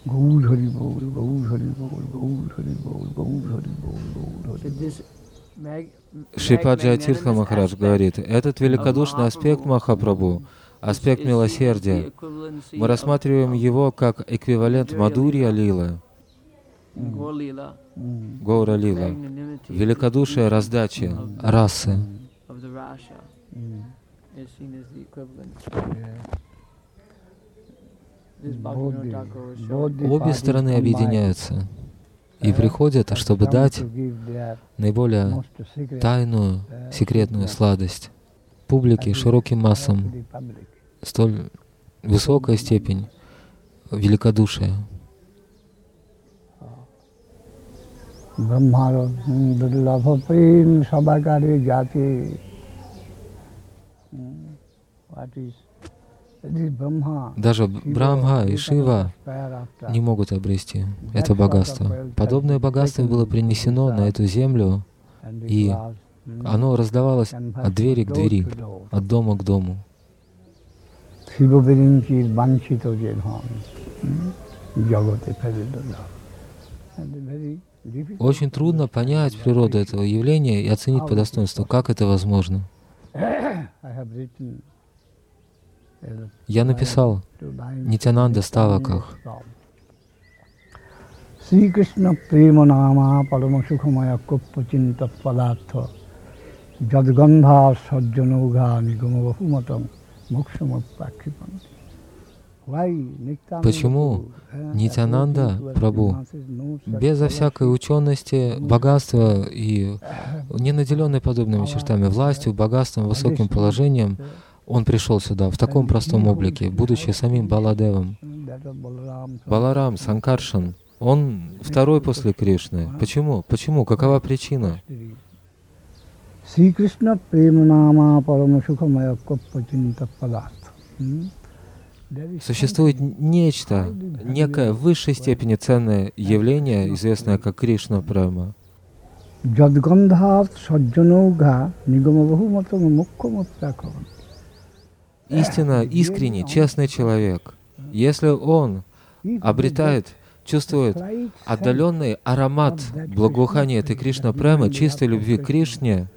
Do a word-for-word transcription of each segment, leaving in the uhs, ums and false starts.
Gaur Hari Bol, Gaur Hari Bol, Gaur Hari Bol, Gaur Hari Bol, Gaur Hari Bol. Шрипаджи Тиртха Махарадж говорит, этот великодушный аспект Махапрабху, аспект милосердия, мы рассматриваем его как эквивалент Мадурья Лилы, Гаура Лила, великодушие раздачи, расы. Обе стороны объединяются и приходят, чтобы дать наиболее тайную, секретную сладость публике, широким массам, столь высокая степень великодушия. Даже Брахма и Шива не могут обрести это богатство. Подобное богатство было принесено на эту землю, и оно раздавалось от двери к двери, от дома к дому. Очень трудно понять природу этого явления и оценить по достоинству, как это возможно. Я написал Нитянанда Ставаках. Сри Кришна према нама парама сухамая коппачинта падартха джадгандха саджануга нигама бахуматам мокшамаппакхипанти. Почему Нитянанда Прабху, безо всякой учености, богатства и не наделенный подобными чертами, властью, богатством, высоким положением, он пришел сюда в таком простом облике, будучи самим Баладевом? Баларам, Санкаршан, он второй после Кришны. Почему? Почему? Какова причина? Сри Кришна према парама сухамая коппачинта падартха. Существует нечто, некое в высшей степени ценное явление, известное как Кришна Према. Истинно искренний, честный человек, если он обретает, чувствует отдаленный аромат благоухания этой Кришна Премы, чистой любви к Кришне,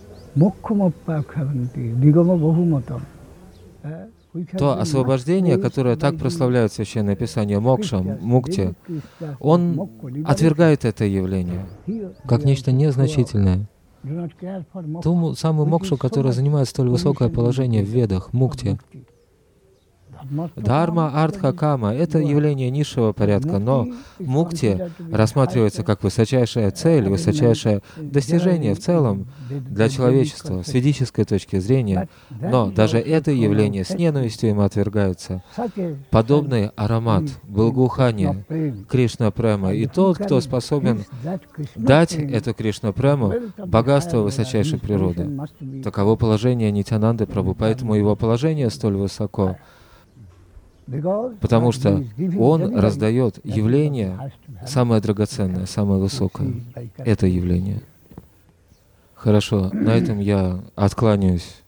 то освобождение, которое так прославляет Священное Писание, мокша, мукти, он отвергает это явление как нечто незначительное. Ту самую мокшу, которая занимает столь высокое положение в Ведах, мукти. Дхарма, артха, кама — это явление низшего порядка, но мукти рассматривается как высочайшая цель, высочайшее достижение в целом для человечества с ведической точки зрения. Но даже это явление с ненавистью им отвергается. Подобный аромат, благоухание Кришна Према, и тот, кто способен дать эту Кришна Прему, богатство высочайшей природы. Таково положение Нитянанды Прабху, поэтому его положение столь высоко. Потому что он раздает явление самое драгоценное, самое высокое. Это явление. Хорошо, на этом я откланяюсь.